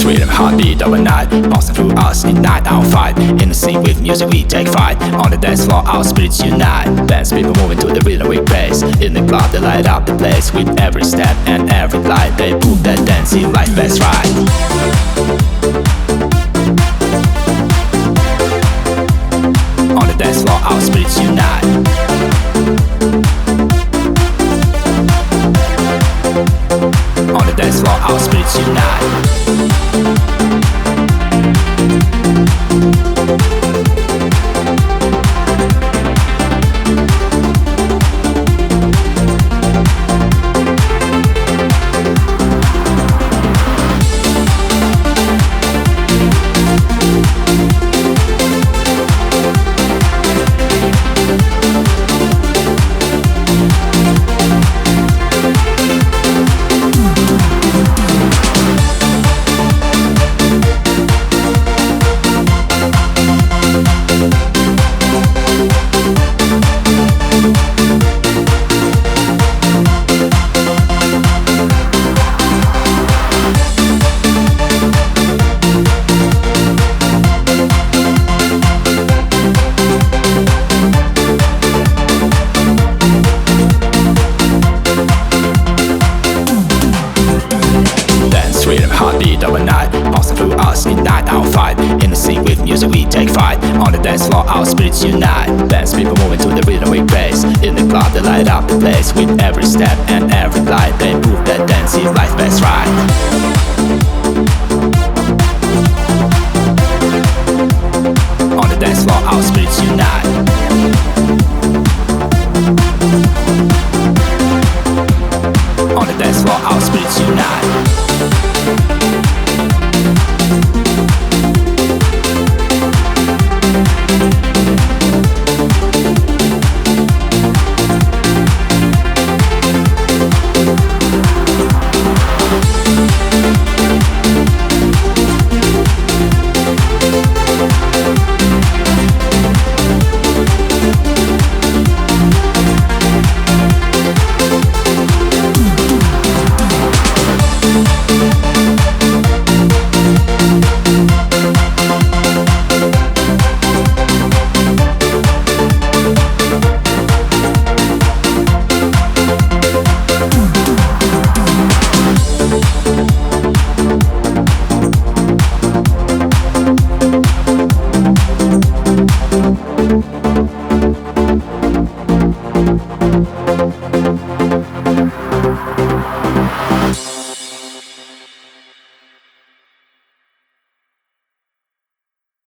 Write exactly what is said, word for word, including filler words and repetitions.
Dance rhythm, heartbeat of a night, bouncing through us in night out fight. In the scene with music we take flight. On the dance floor our spirits unite. Dance people moving to the rhythm we bass. In the club they light up the place. With every step and every glide they prove that dancing life that's right. On the dance floor our spirits unite. On the dance floor our spirits unite. Heartbeat of a night, bouncing through us in night out fight. In the scene with music we take flight. On the dance floor our spirits unite. Dance people moving to the rhythm we bass. In the club they light up the place. With every step and every glide they prove that dancing life best right. On the dance floor our spirits unite. On the dance floor our spirits unite. We'll be right back.